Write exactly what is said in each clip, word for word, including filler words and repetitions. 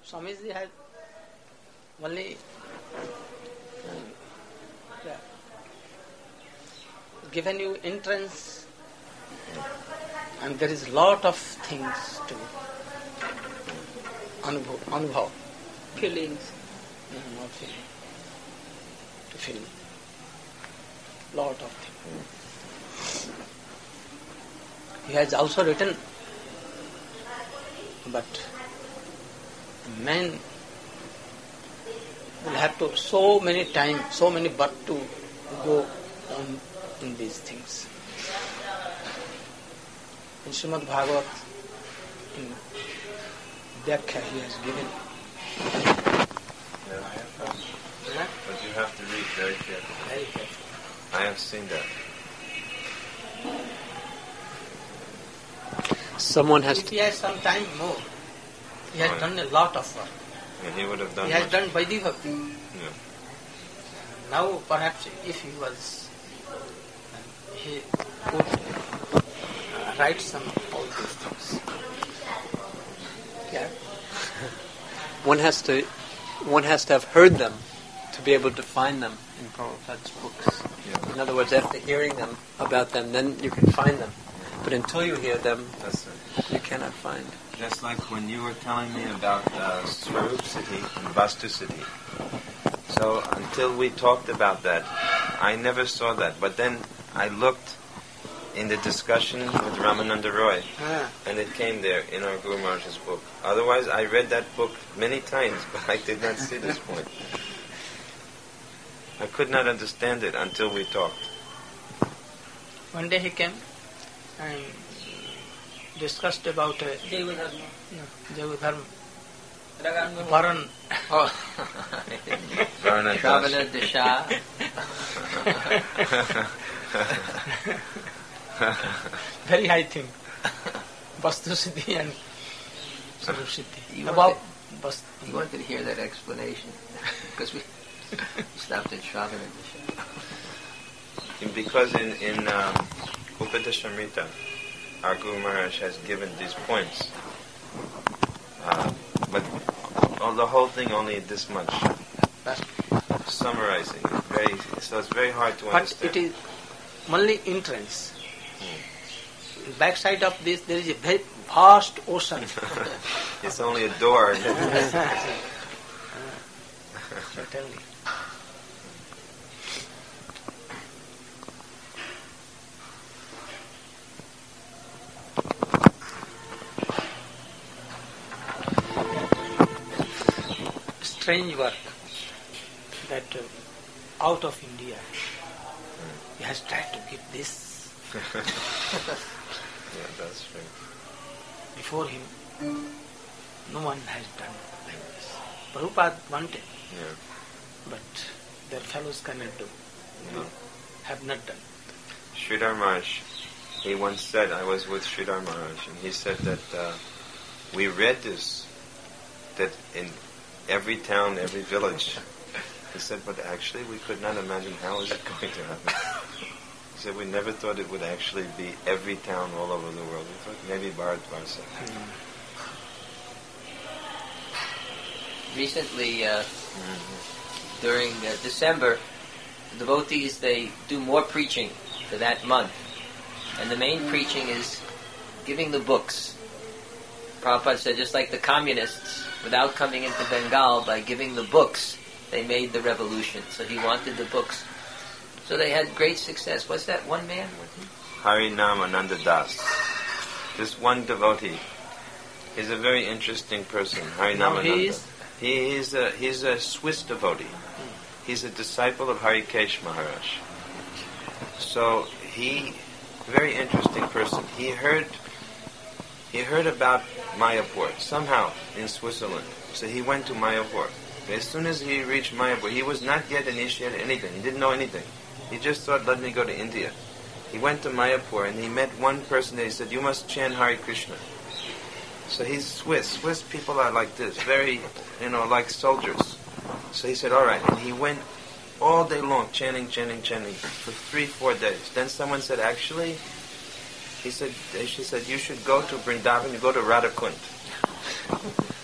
Swamiji had only uh, yeah, given you entrance, and there is lot of things to anubhav, anubhav. Feelings. No, not feeling. To feel. Lot of things. He has also written, but man will have to so many times, so many birth to go on in these things. In Srimad Bhagavat, in Vyakhya he has given. Yeah, I have, um, but you have to read very carefully. Very careful. I have seen that. Someone has If to... he has some time more, he has Oh, yeah. done a lot of work. And he would have done He has much. done Vaidhi Bhakti. Yeah. Now perhaps if he was, he could uh, write some of all these things. Yeah. One has to one has to have heard them to be able to find them in Prabhupada's books. Yeah. In other words, after hearing them about them, then you can find them. But until you hear them, That's it. you cannot find. Just like when you were telling me about uh, Swarup Siddhi and Vastu Siddhi. So until we talked about that, I never saw that. But then I looked in the discussion with Ramananda Roy, Ah. and it came there in our Guru Maharaj's book. Otherwise, I read that book many times, but I did not see this point. I could not understand it until we talked. One day he came and discussed about uh, Devadharma. no, Devadharma. Varan. Oh. Varna Shravana Disha. Very high thing. Vastu Siddhi and Swarup Siddhi. You About wanted- Vastu. You wanted to hear that explanation because we stopped at Shravana Disha. Because in, in um, Upadeshamrita, our Guru Maharaj has given these points. Uh, but oh, the whole thing only this much. Summarizing. Very, so it's very hard to But understand. it is only entrance. Backside of this there is a very vast ocean. It's only a door. Certainly. Strange work that uh, out of India he has tried to give this. Yeah, that's true. Before him, no one has done like this. Prabhupada wanted, Yeah. but their fellows cannot do, No. have not done. Sridhar Maharaj, he once said, I was with Sridhar Maharaj, and he said that uh, we read this, that in every town, every village. He said, but actually we could not imagine how is it going to happen. He said, we never thought it would actually be every town all over the world. We thought maybe Bharatvarsa. Recently, uh, during uh, December, the devotees, they do more preaching for that month. And the main preaching is giving the books. Prabhupada said, just like the communists, without coming into Bengal, by giving the books, they made the revolution. So he wanted the books. So they had great success. What's that one man? Harinam Ananda Das. This one devotee is a very interesting person. Harinam Now Ananda. he is? He is a, he's a Swiss devotee. He's a disciple of Harikesh Maharaj. So he, very interesting person. He heard, he heard about Mayapur somehow in Switzerland. So he went to Mayapur. As soon as he reached Mayapur, he was not yet initiated anything. He didn't know anything. He just thought, let me go to India. He went to Mayapur and he met one person there. He said, you must chant Hare Krishna. So he's Swiss. Swiss people are like this, very, you know, like soldiers. So he said, all right. And he went all day long chanting, chanting, chanting for three, four days. Then someone said, actually, he said, she said, you should go to Vrindavan, you go to Radhakund.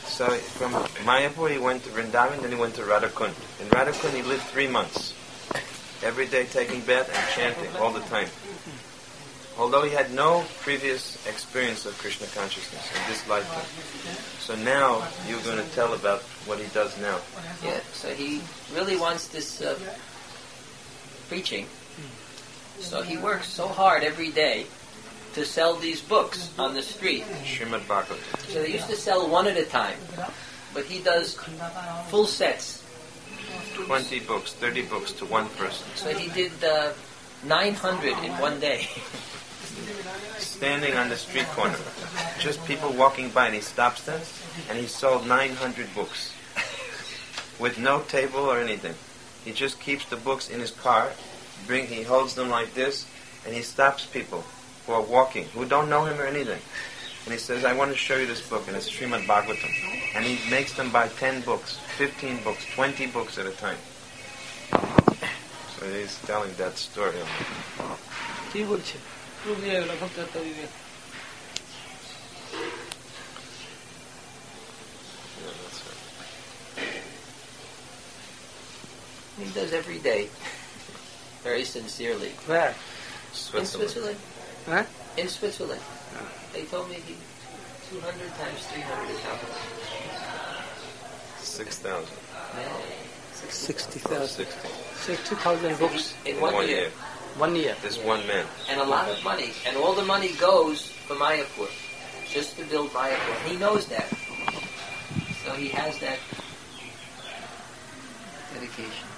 So from Mayapur he went to Vrindavan, then he went to Radhakund. In Radhakund he lived three months. Every day taking bath and chanting all the time. Although he had no previous experience of Krishna consciousness in this lifetime. So now you're going to tell about what he does now. Yeah, so he really wants this uh, preaching. So he works so hard every day to sell these books on the street. Srimad Bhagavatam. So they used to sell one at a time. But he does full sets. twenty books, thirty books to one person. So he did uh, nine hundred in one day. Standing on the street corner. Just people walking by, and he stops them, and he sold nine hundred books. With no table or anything. He just keeps the books in his car, bring, he holds them like this, and he stops people who are walking, who don't know him or anything. And he says, I want to show you this book, and it's Srimad Bhagavatam. And he makes them buy ten books, fifteen books, twenty books at a time. So he's telling that story. কি বলছে Yeah, that's right. He does every day. Very sincerely. where In Switzerland. Switzerland. huh? In Switzerland. They told me he two hundred times three hundred is how much? Six thousand. No. Sixty Oh, thousand. sixty. sixty thousand books In In one, one year. year. one year. This one man. And a lot of money. And all the money goes for Mayapur. Just to build Mayapur. He knows that. So he has that dedication.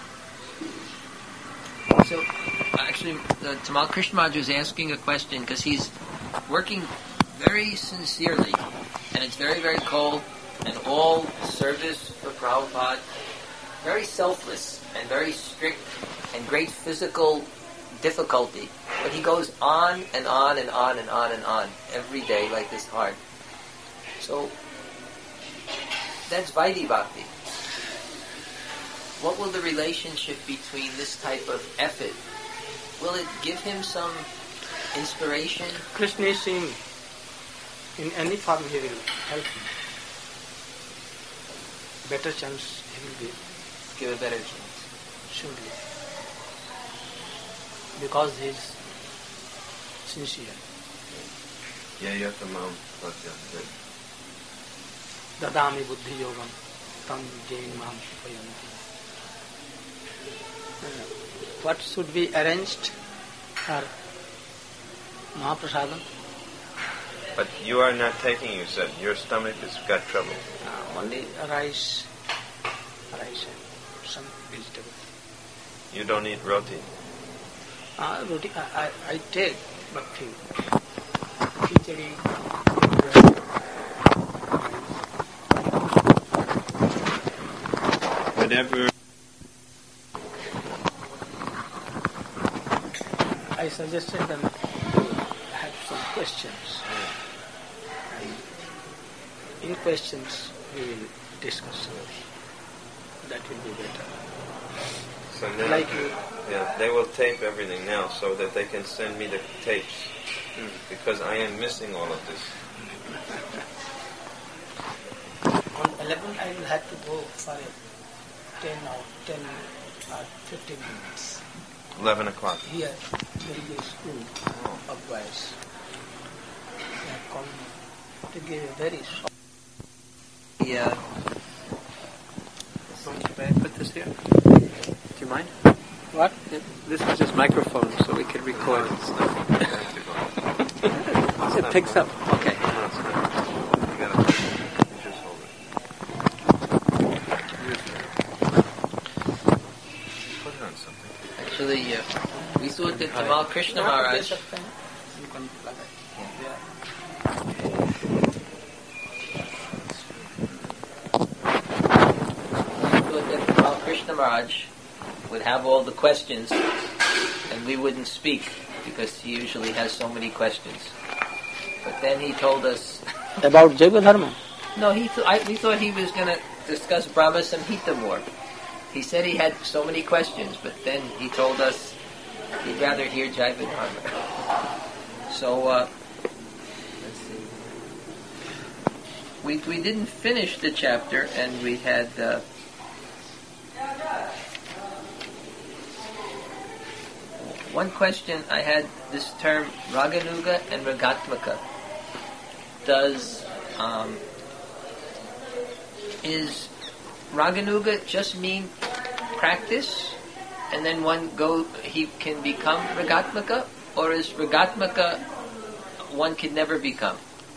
So, actually, uh, Tamal Krishna Maharaj was asking a question because he's working very sincerely, and it's very, very cold, and all service for Prabhupada, very selfless and very strict, and great physical difficulty. But he goes on and on and on and on and on every day like this hard. So, that's Vaidhi Bhakti. What will the relationship between this type of effort, will it give him some inspiration? Krishna is in, in any form he will help him. Better chance he will be, Give a better chance. surely. Because he is sincere. Yeah, you have to mount. But yeah, Dadami buddhi yogam tam jain mam payanti. What should be arranged for Mahaprasadam? but you are not taking, you said. Your stomach has got trouble. Uh, only rice, rice and some vegetable. You don't eat roti. Uh, roti, I, I, I take, but few. Khichdi, Whatever. I suggested them to have some questions. And in questions we will discuss something. That will be better. So now, Like you, yeah, they will tape everything now so that they can send me the tapes. Because I am missing all of this. on eleven I will have to go for a ten or ten or fifteen minutes. Eleven o'clock. Here there is a school of boys. They have come to give a very short. Yeah. May I put this here? Do you mind? What? This is just microphone, so we can record. It picks up. Okay. No, it's good. You gotta you just hold it. Put it on something. Actually, uh, we thought that Tamal Krishna Maharaj, You can plug it. we thought that Tamal Krishna Maharaj would have all the questions and we wouldn't speak because he usually has so many questions. But then he told us, About Jaiva Dharma? no, he th- I, we thought he was going to discuss Brahma Samhita more. He said he had so many questions, but then he told us he'd rather hear Jaiva Dharma. So, uh, let's see. we we didn't finish the chapter, and we had uh, one question. I had this term Raganuga and Ragatmika. Does um, is Raganuga just mean practice, and then one go he can become Ragatmika, or is Ragatmika one can never become?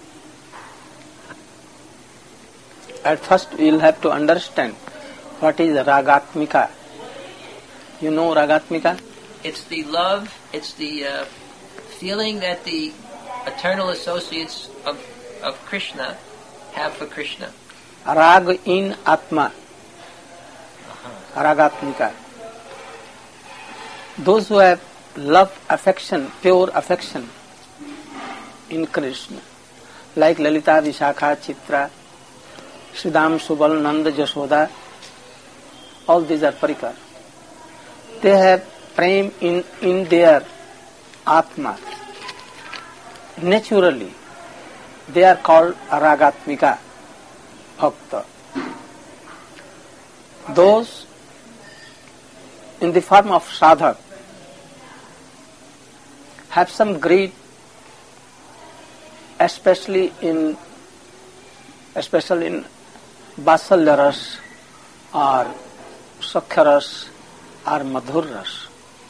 At first we will have to understand what is Ragatmika. You know Ragatmika? It's the love, it's the uh, feeling that the eternal associates of, of Krishna have for Krishna. Rag in Atma. Ragatmika. Those who have love, affection, pure affection in Krishna, like Lalita, Vishakha, Chitra, Sridham, Subal, Nanda, Jashoda, all these are parikar. They have prem in, in their Atma. Naturally, they are called Ragatmika Bhakta. Those in the form of sadhak have some greed, especially in especially in Vasalya ras or Sakhya ras or Madhur ras.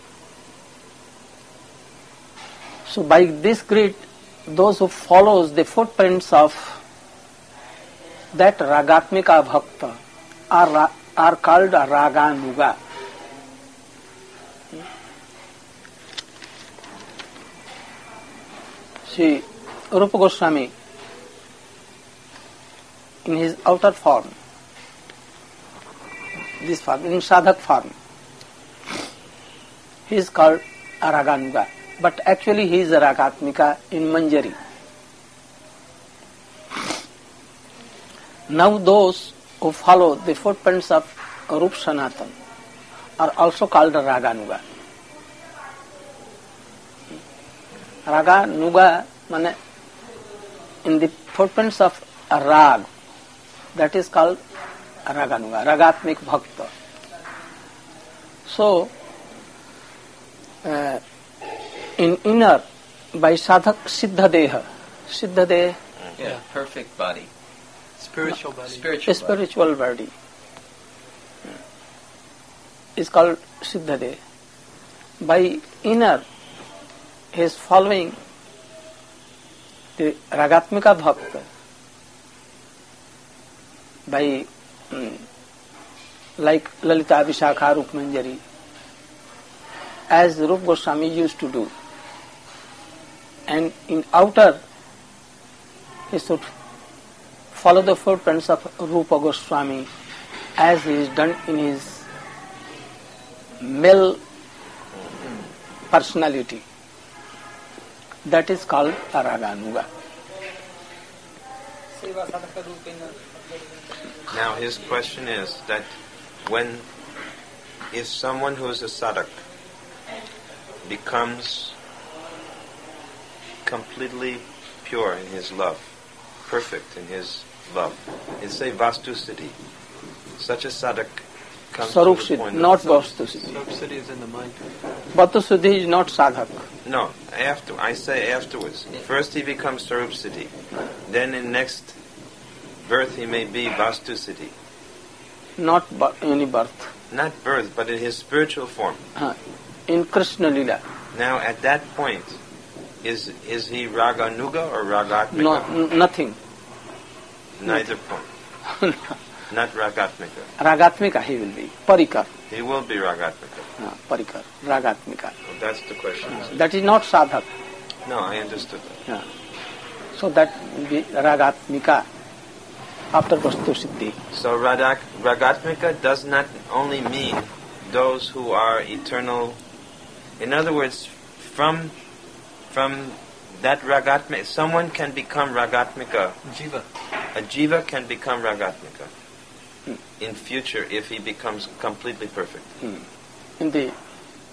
So by this greed, those who follows the footprints of that Ragatmika Bhakta are, are called Raganuga. See, Rupa Goswami, in his outer form, this form, in sadhak form, he is called Raganuga, but actually he is a Ragatmika in Manjari. Now those who follow the footprints of Rup Sanatan are also called Raganuga. Raganuga means in the footprints of a rag, that is called Raganuga, Ragatmik Bhakta. So, uh, in inner, by sadhak Siddha Deha, Siddha Deha, Yeah, perfect body. Spiritual body. Spiritual, spiritual body, is called Siddha Deha. By inner, he is following the Ragatmika Bhakta by mm, like Lalita, Vishakha, Rup Manjari, as Rup Goswami used to do. And in outer, he should follow the footprints of Rupa Goswami as he is done in his male personality. That is called Raganuga. Now his question is that when, if someone who is a sadhak becomes completely pure in his love, perfect in his love, in say Vastu Siddhi, such a sadhak comes Sarup to the Siddhi, point not of... Vastu Siddhi. Sarup Siddhi is in the mind. Vastu Siddhi is not sadhak. No, after I say afterwards. First he becomes Sarup Siddhi. Then in next birth he may be Vastu Siddhi. Not bu- any birth. Not birth, but in his spiritual form. Uh, in Krishna Lila. Now at that point, is is he Raganuga or Ragatmika? No, n- nothing. Neither point. Not Ragatmika. Ragatmika he will be. Parikar. He will be Ragatmika. Uh, parikar. Ragatmika. Well, that's the question. Uh, that is not sadhak. No, I understood that. Uh, so that will be Ragatmika after Vastu Siddhi. So Radak, Ragatmika does not only mean those who are eternal. In other words, from from that Ragatmika, someone can become Ragatmika. Jiva. A jiva can become Ragatmika hmm. in future if he becomes completely perfect. Hmm. In the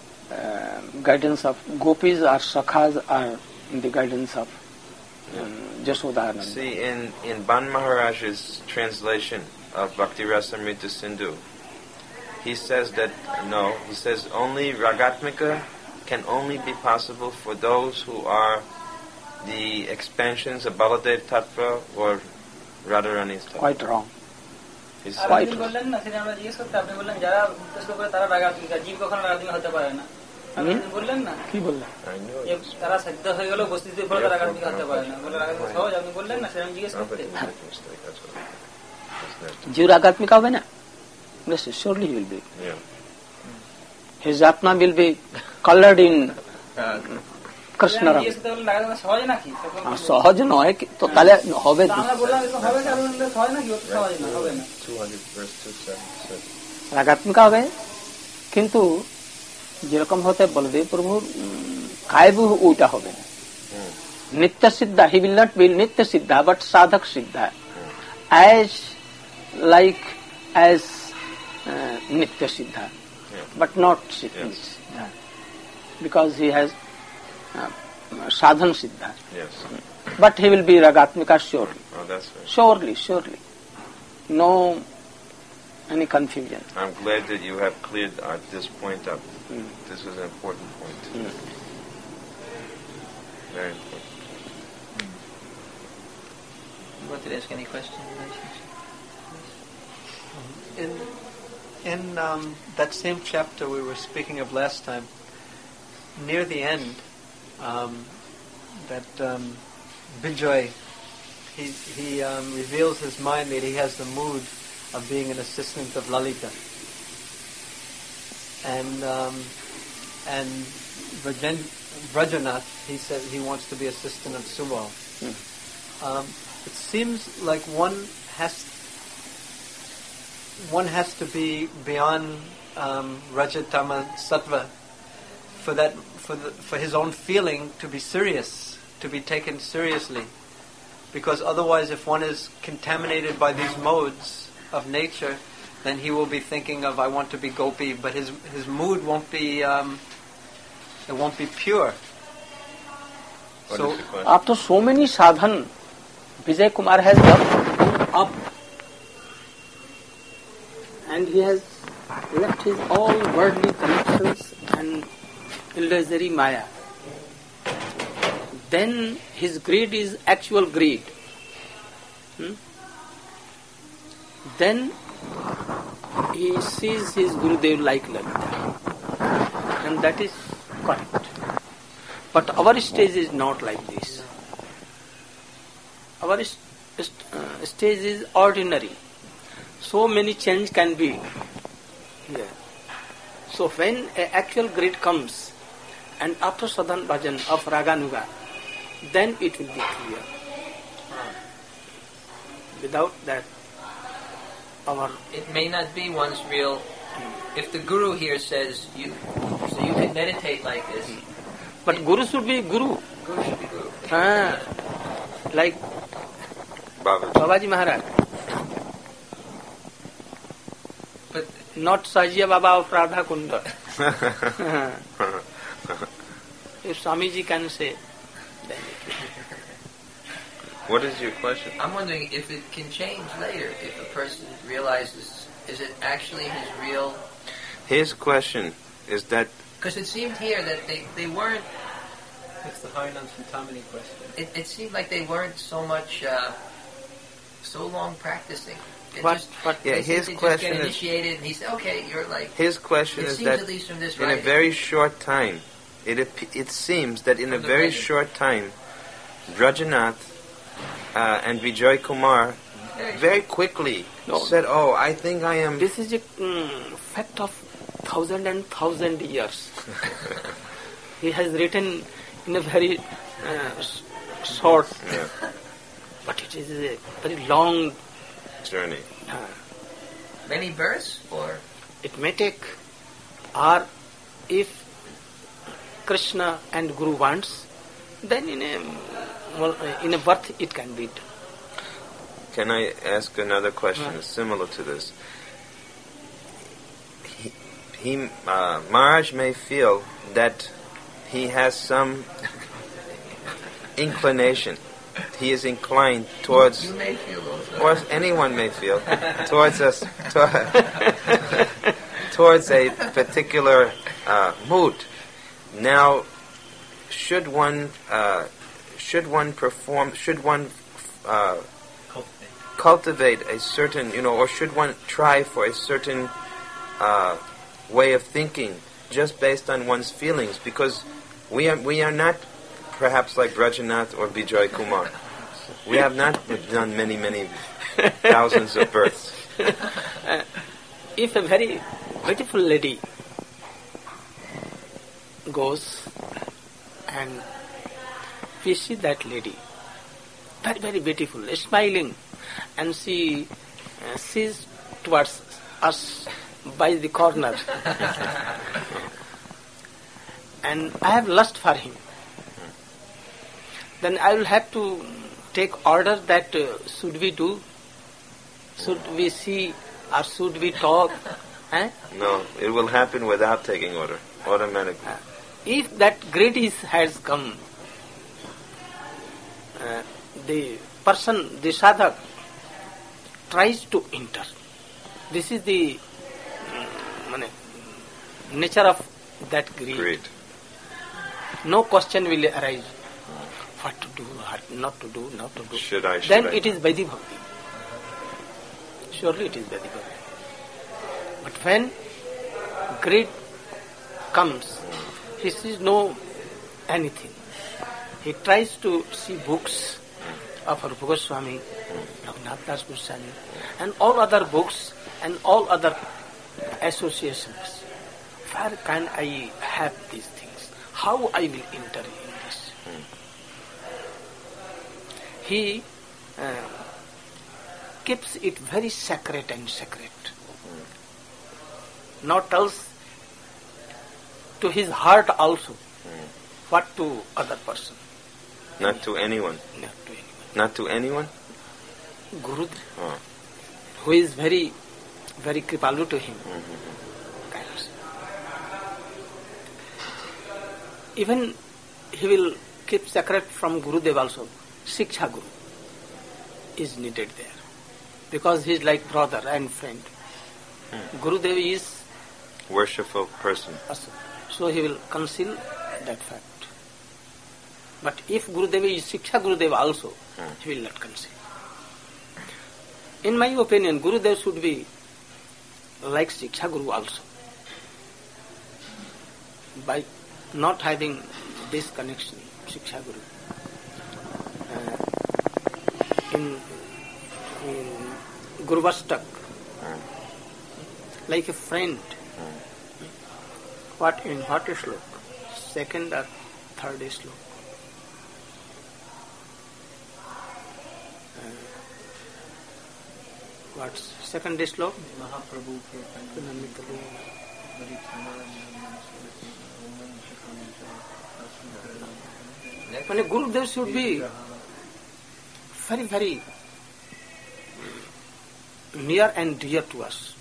uh, guidance of gopis or sakhas or in the guidance of um, Jashodananda. See, in, in Ban Maharaj's translation of Bhakti Rasamrita Sindhu, he says that, no, he says only Ragatmika can only be possible for those who are the expansions of Baladev Tattva or Radharani's Tattva. Quite wrong. He R said, আপনি বললেন না সেটা আমরা জিজ্ঞেস করতে আপনি বললেন যারা উদ্দেশ্য করে তারা রাগাত্মিকা জীব কখনো রাগাত্মিকা হতে পারে না আপনি বললেন না কি বললেন? I know যে it. তারা সাধ্য হয়ে গেল উপস্থিতির পরে তারা রাগাত্মিকা হতে পারে না বলে রাগাত্মিকা সহজ আপনি বললেন না সেটা আমি জিজ্ঞেস No, but করতে it's a mistake, that's what it is. जीव रागात्मिका হবে না? Yes, surely he will be. Yeah. His Atma will be colored in Krishna Ram. জিজ্ঞেস করতে বললেন রাগাত্মিকা সহজ নাকি সহজ নয় কি- তো তাহলে হবে তো আমরা বললাম এরকম হবে না আপনি বললেন সহজ নাকি অত সহজ না হবে না two hundred verse two seventy-six. রাগাত্মিকা হবে, কিন্তু যেরকম হতে বলদেব প্রভুর কায়বু ওইটা হবে না। Nitya Siddha, he will not be Nitya Siddha but সাধক সিদ্ধা, as like as uh, nitya siddha, Yeah. but not siddha, Yes. siddha. because he has uh, sadhan siddha, Yes. but he will be ragatmika surely, Oh, that's right. surely, surely, no any confusion. I'm glad that you have cleared uh, this point up. Mm. This is an important point. Mm. Very important. You want to ask any questions? In in um, that same chapter we were speaking of last time, near the end, um, that um, Bijoy, he he um, reveals his mind that he has the mood of being an assistant of Lalita, and um, and Vrajan, Vrajanath, he says he wants to be assistant of Subal. Hmm. Um, it seems like one has one has to be beyond um, Rajatama Sattva for that for the, for his own feeling to be serious, to be taken seriously, because otherwise, if one is contaminated by these modes of nature, then he will be thinking of I want to be gopi, but his his mood won't be um, it won't be pure. What So is the question? After so many sadhan, Vijay Kumar has gone up, and he has left his all worldly connections and illusory maya. Then his greed is actual greed. Hmm? Then he sees his Gurudev like Lalita, and that is correct. But our stage is not like this. Our st- st- uh, stage is ordinary. So many change can be here. So when a actual greed comes, and after sadhan bhajan of Raganuga, then it will be clear. Without that, our It may not be one's real. If the guru here says you, so you can meditate like this. but Guru should be Guru. Guru should be guru. Ah, like Babaji. Babaji Maharaj, But not Sajiya Baba of Radha Kunda. If Swamiji can say, then it will. What is your question? I'm wondering if it can change later. If a person realizes, is it actually his real? His question is that Because it seemed here that they, they weren't. It's the Harinam Chintamani question. It, it seemed like they weren't so much, uh, so long practicing. It What- just, what- Yeah, they seemed his to just question get is- initiated, and he said, "Okay, you're like." his question It is seems that at least from this in a writing. very short time, it ap- it seems that in a From the very writing. short time, Rajanath uh, and Vijay Kumar very quickly No. said, "Oh, I think I am." This is a mm, fact of thousand and thousand years. He has written in a very uh, s- short, Yeah, but it is a very long. journey. Uh, Many verse or it may take, or if Krishna and Guru wants, then in a well, in a birth it can be done. Can I ask another question Right. similar to this? He, he uh, Maharaj may feel that he has some inclination he is inclined towards, You may feel those. or anyone may feel, towards us, to, towards a particular uh, mood. Now, should one, uh, should one perform, should one uh, cultivate a certain, you know, or should one try for a certain uh, way of thinking just based on one's feelings? Because we are we are not perhaps like Brajanath or Bijoy Kumar. We have not done many, many thousands of births. Uh, if a very beautiful lady goes and we see that lady, very, very beautiful, smiling, and she uh, sees towards us by the corner. And I have lust for him. Then I will have to take order that uh, should we do, should we see, or should we talk? Eh? No, it will happen without taking order, automatically. Uh, if that greed is, has come, uh, the person, the sadhak, tries to enter. This is the um, nature of that greed. Greed. No question will arise. What to do, what not to do, not to do. Should I, should then I? it is Vaidhi Bhakti. Surely it is Vaidhi Bhakti. But when greed comes, he sees no anything. He tries to see books of Rupa Goswami, Raghunath Das Goswami, and all other books and all other associations. Where can I have these things? How I will enter in this? He uh, keeps it very sacred and sacred. Now tells to his heart also what to other person. Not to anyone. Not to anyone. Not to anyone? Guru, Oh. who is very, very kripalu to him. Kind of. Even he will keep sacred from Gurudev also. Shiksha Guru is needed there. Because he is like brother and friend. Gurudev is Worshipful person. also. So he will conceal that fact. But if Gurudev is Shiksha Gurudev also, he will not conceal. In my opinion, Gurudev should be like Shiksha Guru also. By not having this connection, Shiksha Guru. Uh, in, in Guruvastak, like a friend, what in what slok? Second or third slok? Uh, what's second slok? Mahaprabhu When a Gurudev should be very, very near and dear to us.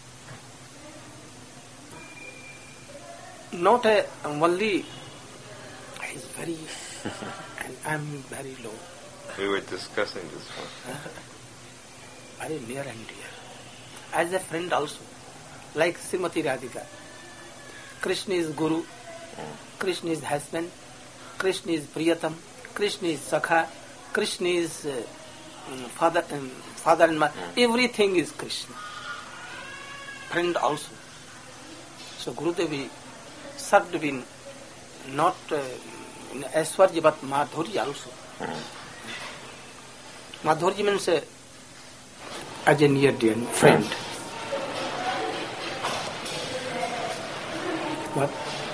Not a only I is very and I am very low. We were discussing this one. Very near and dear. As a friend also. Like Srimati Radhika. Krishna is Guru. Krishna is husband. Krishna is Priyatam. Krishna is Sakha. Krishna is uh, father, um, father and mother. Everything is Krishna. Friend also. So Gurudev served in not uh, in Aishwarya but Madhurya also. Madhurya means uh, as a near dear friend. What?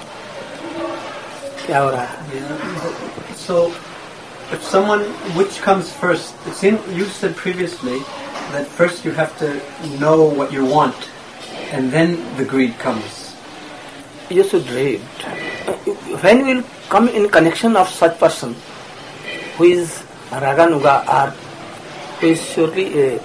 क्या हो रहा है? So, if someone, which comes first? It seemed you said previously that first you have to know what you want, and then the greed comes. You should read. When will come in connection of such person who is Raganuga or who is surely a,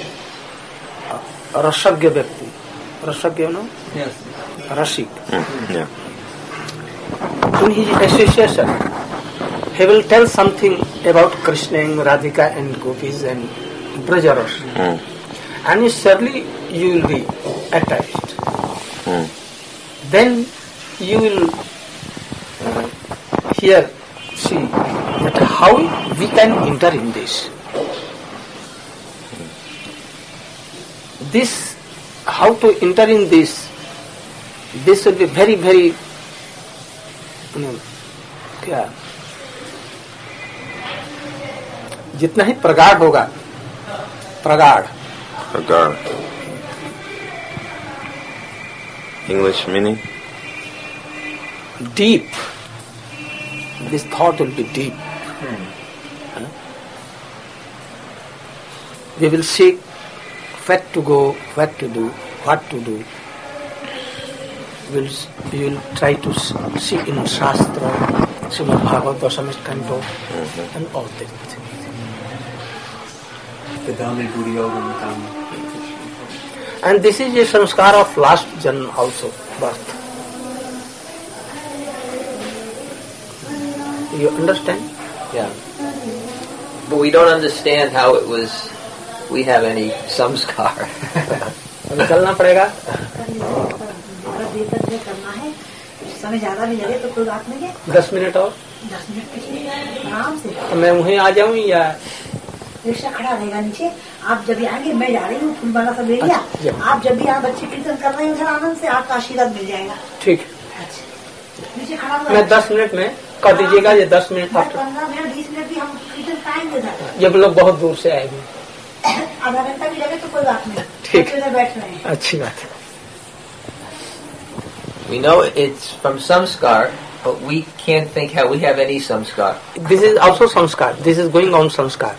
a Rasagya Vyakti. Rasagya, you know? Yes. Rashik. Mm. Yeah. In his association, he will tell something about Krishna and Radhika and gopis and Brajaras. Mm. And surely you will be attached. Mm. Then you will uh, here see that how we can enter in this. This, how to enter in this, this will be very, very, you know, क्या जितना ही प्रगाढ़ होगा, प्रगाढ़. Pragar. English meaning? Deep. This thought will be deep. Huh? We will seek where to go, what to do, what to do. We'll, we will try to see in Shastra, Srimad Bhagavad, Dasamit Canto, mm-hmm. and all these things. And this is a samskar of last janma also, birth. You understand? Yeah. But we don't understand how it was, we have any samskar. निकलना पड़ेगा. समय ज्यादा भी लगे तो कोई बात नहीं है. दस मिनट और. दस मिनट पिछले आराम से. मैं वहीं आ जाऊँ या रिक्शा खड़ा रहेगा नीचे. आप जब भी आएंगे, मैं जा रही हूँ फूल वाला सब ले लिया. आप जब भी यहाँ बच्चे कीर्तन कर रहे हैं उधर आनंद से आपका आशीर्वाद मिल जाएगा. ठीक. अच्छा. नीचे खड़ा हुआ. मैं दस मिनट में कर दीजिएगा. ये दस मिनट पंद्रह मिनट बीस मिनट भी हम कीर्तन पाएंगे. ये लोग बहुत दूर से आएंगे. आधा घंटा भी लगे तो कोई बात नहीं. ठीक. बैठ रहे हैं. अच्छी बात है. We know it's from samskar, but we can't think how we have any samskar. This is also samskar. This is going on samskar.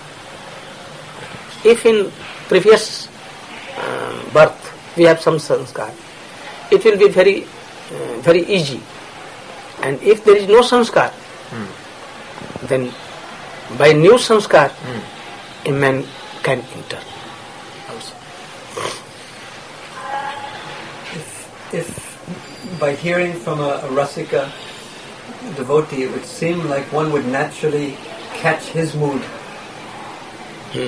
If in previous uh, birth we have some samskar, it will be very, uh, very easy. And if there is no samskar, hmm. then by new samskar, hmm. a man can enter also. If, if by hearing from a, a Rasika devotee, it would seem like one would naturally catch his mood. Hmm.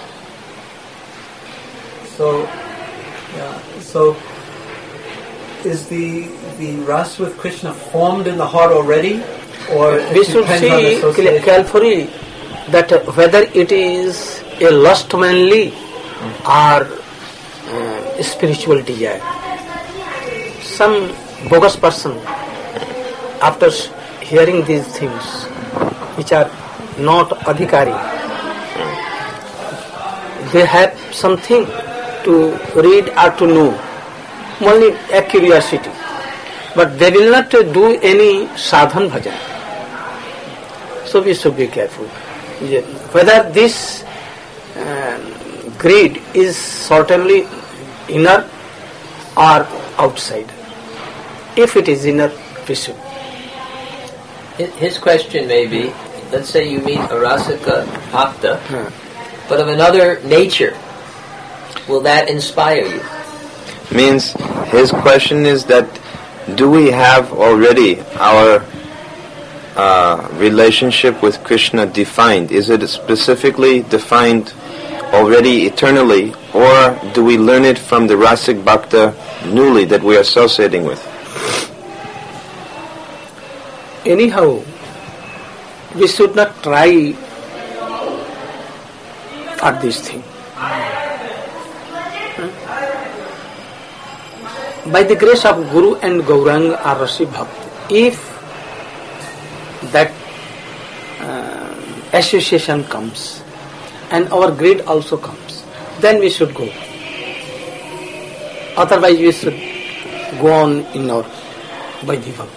So, yeah, so is the the ras with Krishna formed in the heart already, or we should see carefully that whether it is a lust manly hmm. or uh, spiritual desire. Some bogus person, after hearing these things, which are not adhikari, they have something to read or to know, only a curiosity, but they will not do any sadhan bhajan. So we should be careful whether this uh, greed is certainly inner or outside. If it is inner, we should. His question may be, let's say you meet a Rasika Bhakta, hmm. but of another nature. Will that inspire you? Means his question is that do we have already our uh, relationship with Krishna defined? Is it specifically defined already eternally, or do we learn it from the Rasik Bhakta newly that we are associating with? Anyhow, we should not try for this thing. By the grace of Guru and Gauranga or Rasi Bhakti, if that uh, association comes and our greed also comes, then we should go. Otherwise we should go on in our Vaidhi Bhakti.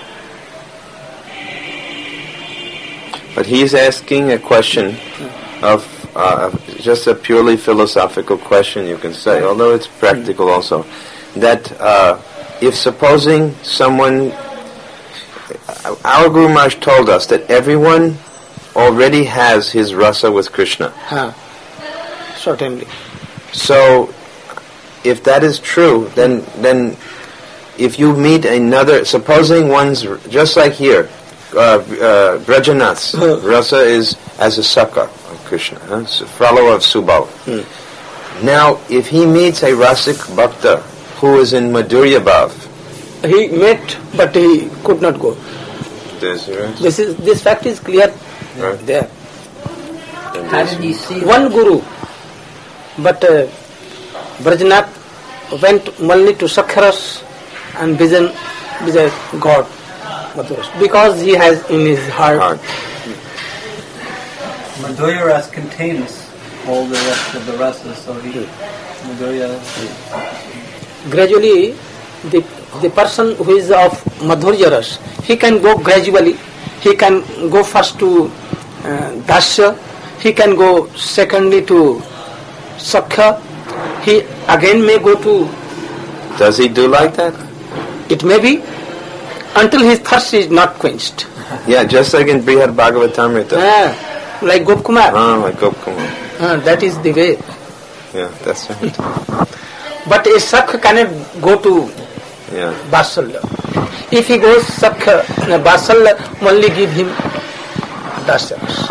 But he is asking a question of uh, just a purely philosophical question, you can say, although it's practical also. That uh, if supposing someone, our Guru Maharaj told us that everyone already has his rasa with Krishna. Huh. Certainly. So, if that is true, then then if you meet another, supposing one's just like here, uh, uh, Brajanath's rasa is as a Sakha of Krishna, huh? So follower of Subal. Hmm. Now, if he meets a Rasik Bhakta who is in Madhurya Bhav, He met, but he could not go. there's the rest. This is this fact is clear Right. there. And How there's- did he see One guru, but uh, Brajnath went only to Sakharas and vision with a God, Madhuras, because he has in his heart. Heart. Madhurya Ras contains all the rest of the rasas, so he Madhurya. Gradually, the the person who is of Madhurya Ras, he can go gradually. He can go first to uh, Dasya, he can go secondly to Sakha, he again may go to, Does he do like that? it may be, until his thirst is not quenched. Yeah, just like in Brihad Bhagavatamrita. Ah, like Gopkumar. Ah, like Gopkumar. Ah, that is the way. Yeah, that's right. But a Sakha cannot go to Yeah. Vatsalya. If he goes Sakha, uh, Vatsalya only give him Dasyas.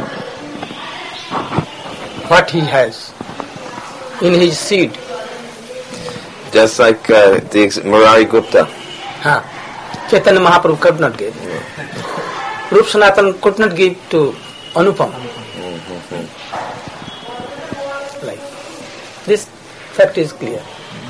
What he has in his seed. Just like uh, the ex- Murari Gupta. Huh. Chaitanya Mahaprabhu could not give. Rup Sanatan could not give to Anupam. Like this fact is clear.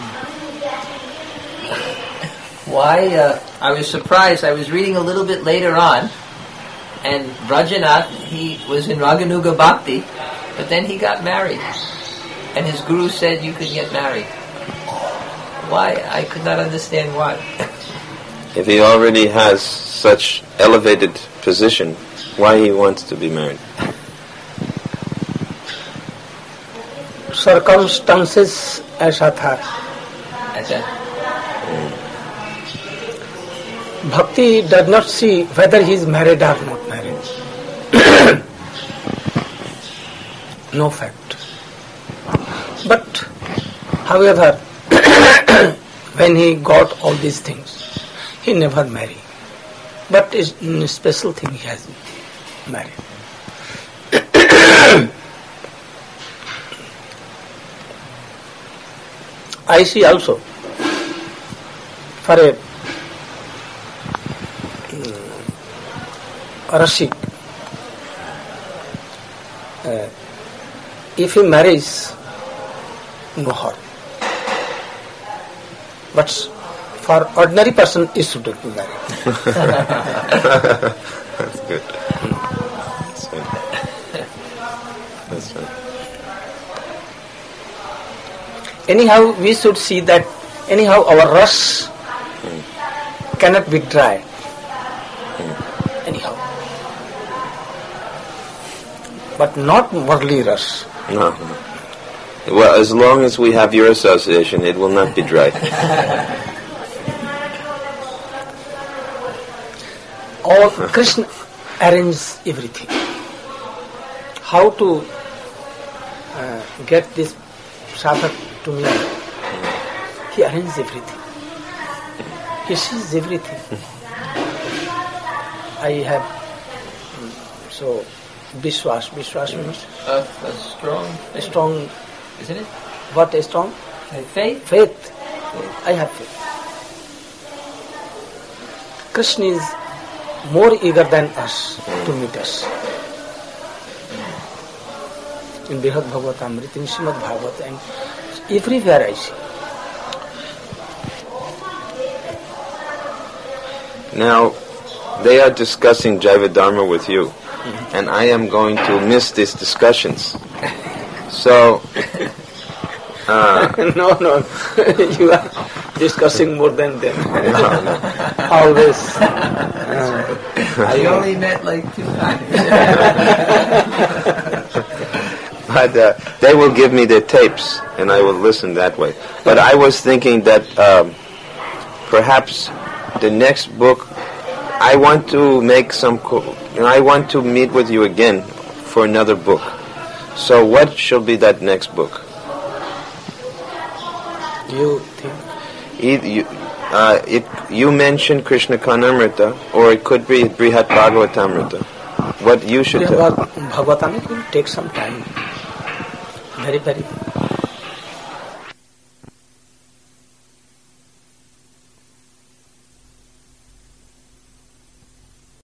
why uh, I was surprised. I was reading a little bit later on, and Brajanath, he was in Raganuga Bhakti, but then he got married. And his guru said you could get married. Why? I could not understand why. If he already has such elevated position, why he wants to be married? Circumstances ऐसा था. ऐसा? Bhakti does not see whether he is married or not married. No fact. But, however, when he got all these things, he never married. But it's a special thing he has married. I see also for a Rasik, uh, if he marries, no harm. But for ordinary person, he should not be married. That's good. That's right. That's right. Anyhow, we should see that anyhow our ras cannot be dry. Anyhow. But not worldly ras. No, no. Well, as long as we have your association, it will not be dry. All Krishna arranges everything. How to uh, get this sadhak to me? He arranges everything. He sees everything. I have mm, so Vishwas. Vishwas means A, a strong, a strong. isn't it? What a strong Faith? faith. I have faith. Krishna is more eager than us to meet us. In Brihad Bhagavatamrita, in Srimad Bhagavata, and everywhere I see. Now, they are discussing Jaiva Dharma with you, and I am going to miss these discussions. So, uh, No, no, you are discussing more than them. no, no. Always. I only met like two times. But uh, they will give me their tapes, and I will listen that way. But I was thinking that um, perhaps the next book, I want to make some. Co- you know, I want to meet with you again for another book. So, what shall be that next book? You think? Either you, uh, it, you mentioned Krishna Karnamrita, or it could be Brihat Bhagavatamrita. What you should tell. Bhagavatamrita will take some time. Very, very